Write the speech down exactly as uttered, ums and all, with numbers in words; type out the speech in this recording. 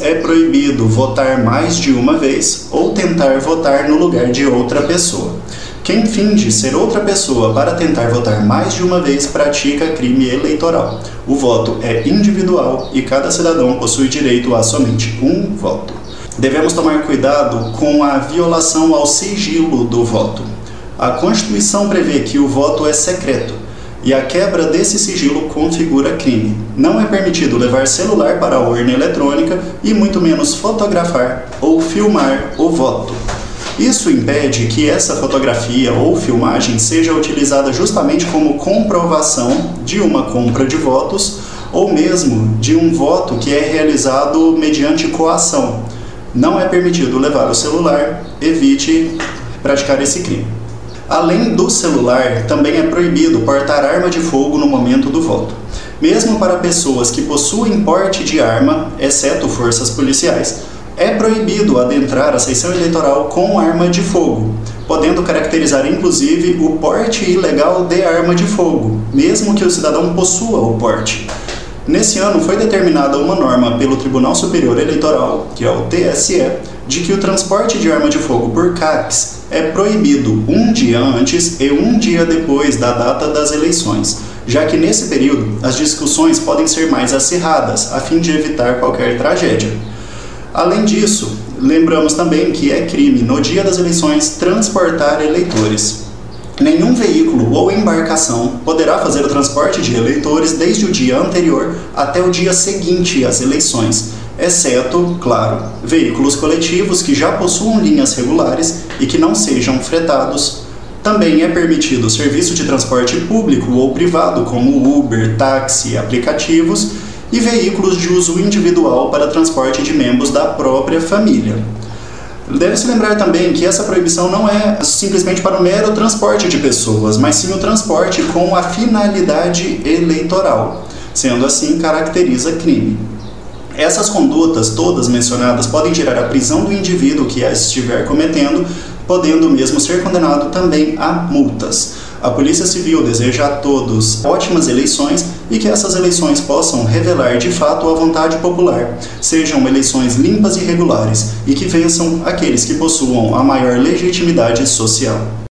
é proibido votar mais de uma vez ou tentar votar no lugar de outra pessoa. Quem finge ser outra pessoa para tentar votar mais de uma vez pratica crime eleitoral. O voto é individual e cada cidadão possui direito a somente um voto. Devemos tomar cuidado com a violação ao sigilo do voto. A Constituição prevê que o voto é secreto e a quebra desse sigilo configura crime. Não é permitido levar celular para a urna eletrônica e muito menos fotografar ou filmar o voto. Isso impede que essa fotografia ou filmagem seja utilizada justamente como comprovação de uma compra de votos ou mesmo de um voto que é realizado mediante coação. Não é permitido levar o celular, evite praticar esse crime. Além do celular, também é proibido portar arma de fogo no momento do voto. Mesmo para pessoas que possuem porte de arma, exceto forças policiais, é proibido adentrar a sessão eleitoral com arma de fogo, podendo caracterizar inclusive o porte ilegal de arma de fogo, mesmo que o cidadão possua o porte. Nesse ano foi determinada uma norma pelo Tribunal Superior Eleitoral, que é o T S E, de que o transporte de arma de fogo por C A Cs é proibido um dia antes e um dia depois da data das eleições, já que nesse período as discussões podem ser mais acirradas, a fim de evitar qualquer tragédia. Além disso, lembramos também que é crime, no dia das eleições, transportar eleitores. Nenhum veículo ou embarcação poderá fazer o transporte de eleitores desde o dia anterior até o dia seguinte às eleições, exceto, claro, veículos coletivos que já possuam linhas regulares e que não sejam fretados. Também é permitido o serviço de transporte público ou privado, como Uber, táxi, aplicativos, e veículos de uso individual para transporte de membros da própria família. Deve-se lembrar também que essa proibição não é simplesmente para o mero transporte de pessoas, mas sim o transporte com a finalidade eleitoral. Sendo assim, caracteriza crime. Essas condutas, todas mencionadas, podem gerar a prisão do indivíduo que as estiver cometendo, podendo mesmo ser condenado também a multas. A Polícia Civil deseja a todos ótimas eleições e que essas eleições possam revelar de fato a vontade popular, sejam eleições limpas e regulares e que vençam aqueles que possuam a maior legitimidade social.